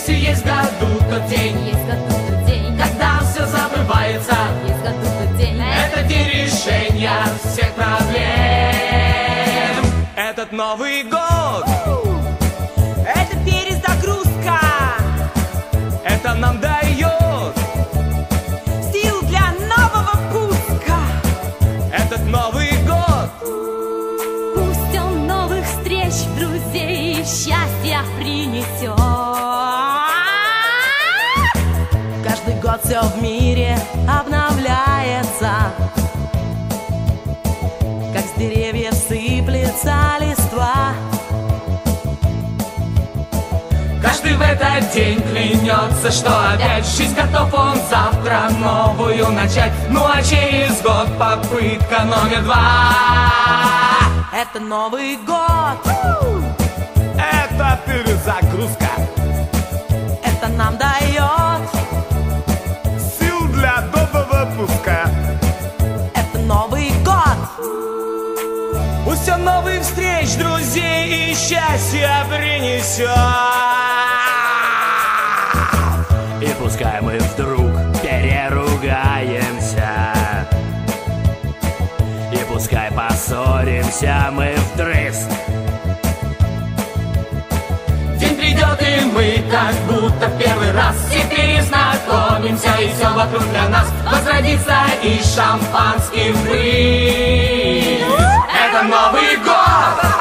Если есть в году тот день, когда все забывается, это день решения всех проблем. Этот Новый год, Это перезагрузка, это нам дает сил для нового пуска. этот Новый год. Пусть он новых встреч, друзей и счастья принесет. Каждый год все в мире обновляется, как с деревьев сыплется листва. Каждый в этот день клянется, что опять жизнь готов он завтра новую начать. Ну а через год попытка номер 2. Это Новый год, Это перезагрузка, это нам дает сил для нового пуска. это Новый год. Пусть он новых встреч, друзей и счастья принесет. И пускай мы вдруг переругаемся, и пускай поссоримся мы вдрызг. День придет и мы как будто в первый раз все перезнакомимся, и все вокруг для нас возродится и шампанским мы. Это Новый год!